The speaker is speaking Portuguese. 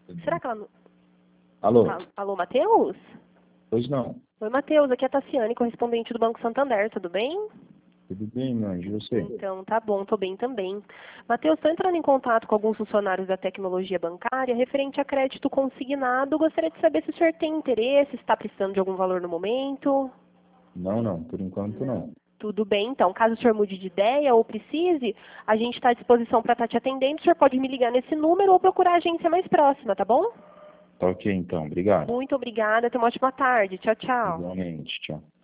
Será que ela não... Alô? Alô, Matheus? Pois não. Oi, Matheus, aqui é a Tassiane, correspondente do Banco Santander, tudo bem? Tudo bem, meu anjo, e você? Então, tá bom, tô bem também. Matheus, estou entrando em contato com alguns funcionários da tecnologia bancária referente a crédito consignado. Gostaria de saber se o senhor tem interesse, se está precisando de algum valor no momento. Não, por enquanto não. Tudo bem, então, caso o senhor mude de ideia ou precise, a gente está à disposição para estar te atendendo. O senhor pode me ligar nesse número ou procurar a agência mais próxima, tá bom? Tá ok então, obrigado. Muito obrigada, tenha uma ótima tarde. Tchau, tchau. Igualmente, tchau.